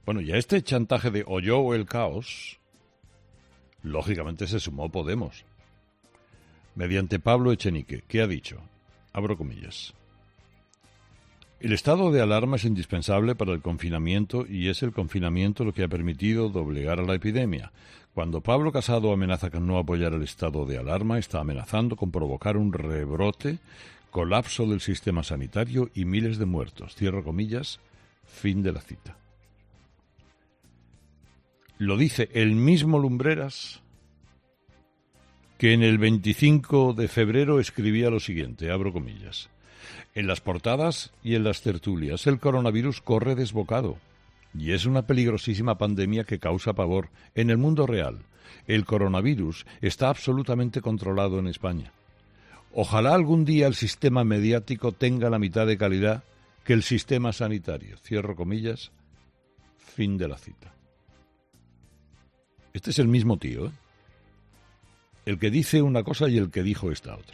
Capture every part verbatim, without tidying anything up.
Bueno, y a este chantaje de o yo o el caos, lógicamente se sumó Podemos, mediante Pablo Echenique, que ha dicho, abro comillas, el estado de alarma es indispensable para el confinamiento y es el confinamiento lo que ha permitido doblegar a la epidemia. Cuando Pablo Casado amenaza con no apoyar el estado de alarma, está amenazando con provocar un rebrote, colapso del sistema sanitario y miles de muertos. Cierro comillas, fin de la cita. Lo dice el mismo Lumbreras que en el veinticinco de febrero escribía lo siguiente, abro comillas. En las portadas y en las tertulias el coronavirus corre desbocado y es una peligrosísima pandemia que causa pavor. En el mundo real, el coronavirus está absolutamente controlado en España. Ojalá algún día el sistema mediático tenga la mitad de calidad que el sistema sanitario. Cierro comillas, fin de la cita. Este es el mismo tío, ¿eh? El que dice una cosa y el que dijo esta otra.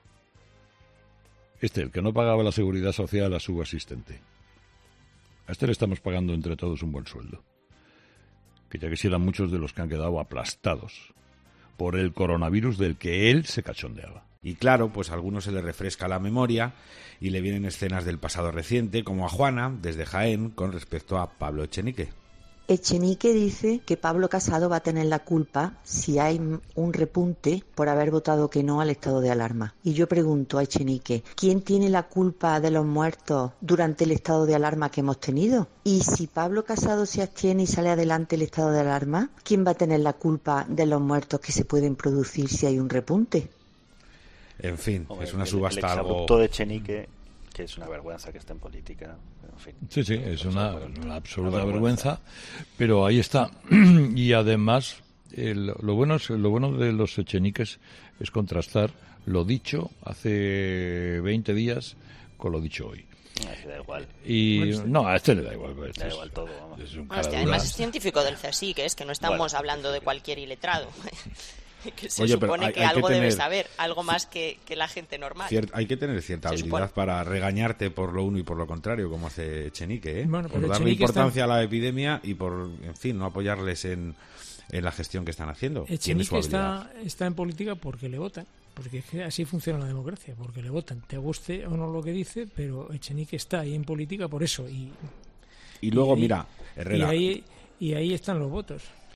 Este, el que no pagaba la seguridad social a su asistente. A este le estamos pagando entre todos un buen sueldo. Que ya quisieran muchos de los que han quedado aplastados por el coronavirus del que él se cachondeaba. Y claro, pues a algunos se le refresca la memoria y le vienen escenas del pasado reciente, como a Juana, desde Jaén, con respecto a Pablo Echenique. Echenique dice que Pablo Casado va a tener la culpa si hay un repunte por haber votado que no al estado de alarma. Y yo pregunto a Echenique, ¿quién tiene la culpa de los muertos durante el estado de alarma que hemos tenido? Y si Pablo Casado se abstiene y sale adelante el estado de alarma, ¿quién va a tener la culpa de los muertos que se pueden producir si hay un repunte? En fin, Hombre, es una el, subasta el algo... exabrupto de Echenique, que es una vergüenza que esté en política. En fin, sí, sí, es una, una absoluta una vergüenza. vergüenza, pero ahí está. Y además, el, lo, bueno es, lo bueno de los Echeniques es contrastar lo dicho hace veinte días con lo dicho hoy. A ese da igual. Y no, a este le da igual. Este da es, igual todo, vamos. Es un Bueno, este, además es científico del CSIC, que es que no estamos Bueno, hablando de cualquier iletrado. Que se Oye, pero supone hay- que hay que algo debe tener- saber, algo más que, que la gente normal. Cier- hay que tener cierta Se habilidad supone. para regañarte por lo uno y por lo contrario, como hace Echenique, ¿eh? Bueno, por pero darle Echenique importancia está- a la epidemia y por, en fin, no apoyarles en, en la gestión que están haciendo. Tiene su Echenique habilidad. está, está en política porque le votan, porque es que así funciona la democracia, porque le votan, te guste o no lo que dice, pero Echenique está ahí en política por eso. Y, Y luego, y ahí- mira, Herrera, y ahí, y ahí están los votos.